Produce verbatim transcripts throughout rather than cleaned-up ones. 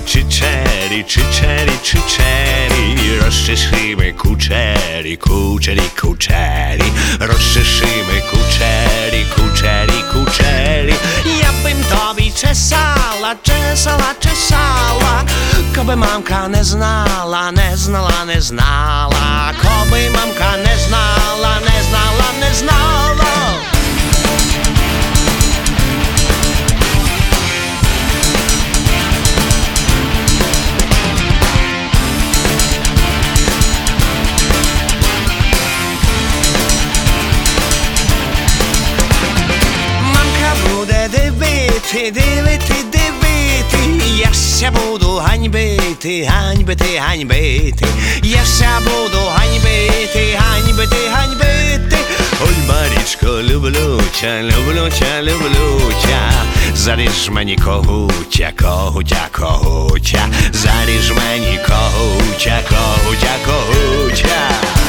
чичері, чичері, чичері, розчеши кучері, кучері, кучері, розчеши кучері, кучері, кучері. Я б їм тобі чесала, чесала, чесала, коби мамка не знала, не знала, не знала, коби мамка не знала, не знала, не знала. Дивити, дивити, дивити, я ся буду ганьбити, ганьбити, ганьбити, я ся буду ганьбити, ганьбити, ганьбити. Ой, Марічко, люблю тя, люблю тя, люблю тя, заріж мені когутя, когутя, когутя, заріж мені когутя, когутя, когутя.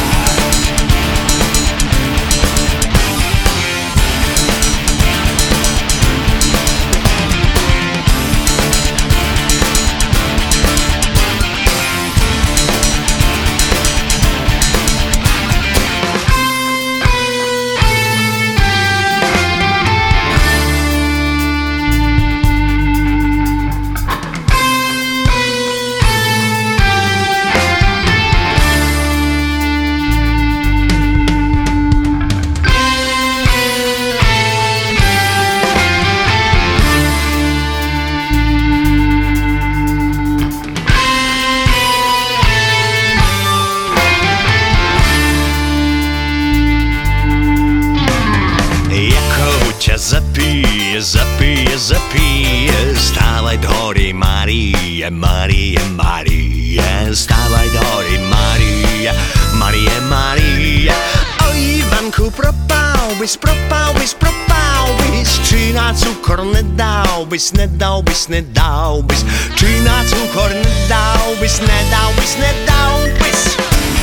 Запіє, запіє, запіє, ставай дорі, Марія, Марія, Марія, ставай дорі, Марія, Марія, Марія. Ой, Іванку, пропав бись, пропав бись, пропав бись, чи на цукор не дав бись, не дав бись, не дав бись, чи на цукор не дав бись, не дав бись, не дав бись.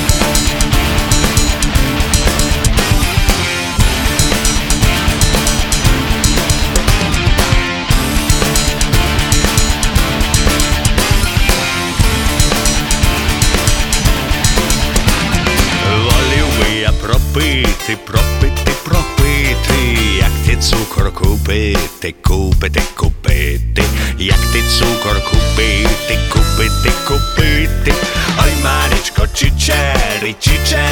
Пропити, пропити, пропити, як ти цукор купити, купити, купити, як ти цукор купити, купити, купити. Ой, Марічко, чичері, чичері.